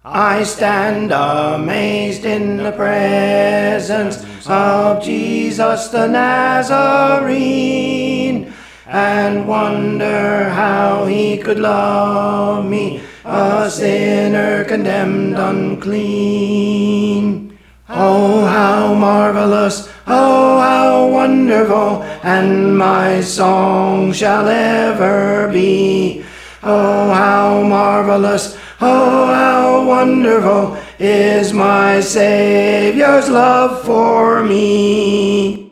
I stand amazed in the presence of Jesus the Nazarene, and wonder how he could love me, a sinner condemned unclean. Oh, how marvelous, oh, how wonderful, and my song shall ever be. Oh, how marvelous, oh, how wonderful is my Saviour's love for me.